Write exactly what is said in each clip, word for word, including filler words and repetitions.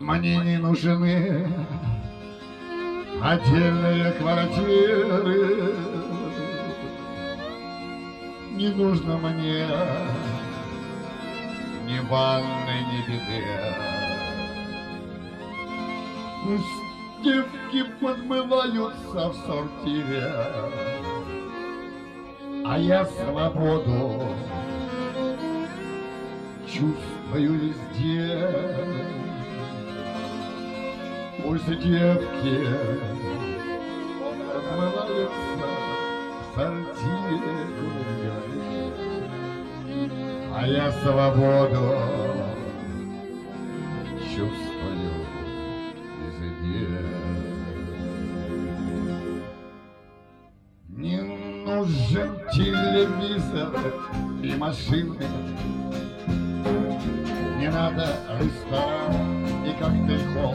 Мне не нужны отдельные квартиры, не нужно мне ни ванны, ни биде. Пусть девки подмываются в сортире, а я свободу чувствую везде. Пусть девки подмываются в сортире, а я свободу чувствую везде. Не нужен телевизор и машины, не надо ресторан и коктейль-холл.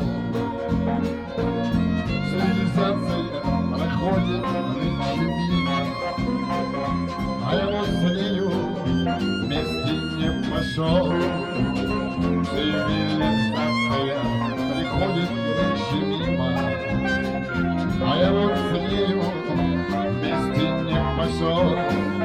Цивилизация проходит нынче мимо, а я вот за нею вместе не пошел. Цивилизация приходит нынче мимо, а я вот за нею вместе не пошел.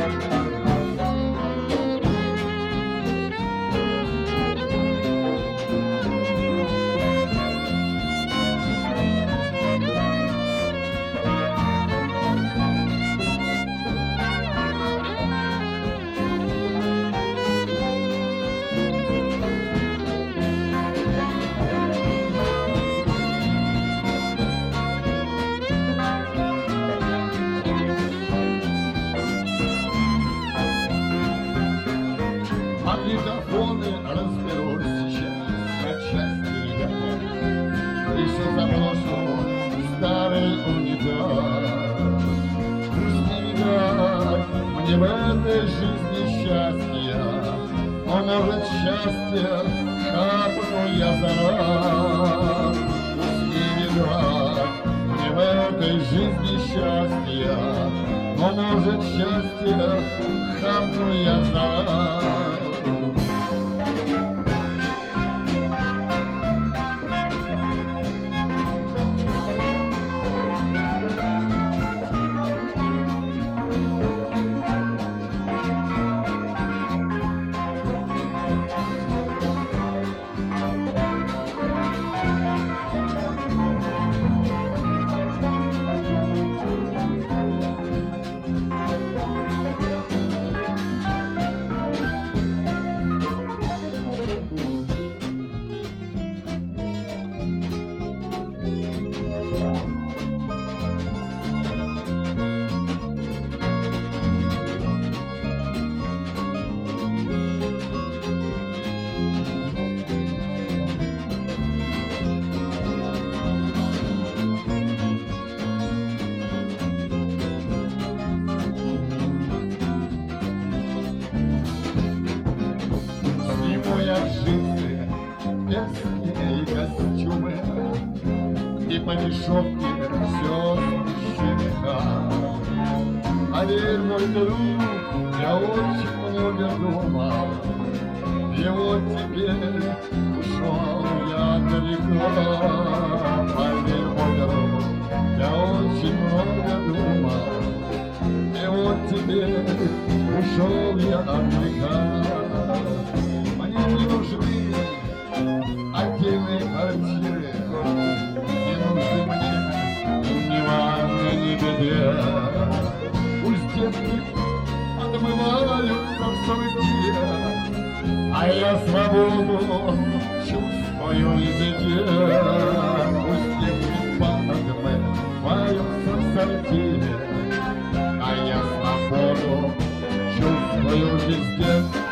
Магнитофоны разберут сейчас на части, ребята. Крышу заброшу старый унитаз. Пусть не видать мне в этой жизни счастья, но, может, счастье хапну я за раз. Пусть не видать мне в этой жизни счастья, но, может, счастье хапну я за раз. Джинсы, персики и костюмы, и по дешевке все щенка. А верь, мой друг, я очень много думал, и вот теперь ушел я далеко. Поверь, мой друг, я очень много думал, и вот теперь ушел я далеко. Не нужны отдельные квартиры, не нужны мне ни ванны, ни биде. Пусть девки подмываются в сортире, а я свободу чувствую везде. Пусть девки подмываются в сортире, а я свободу чувствую везде.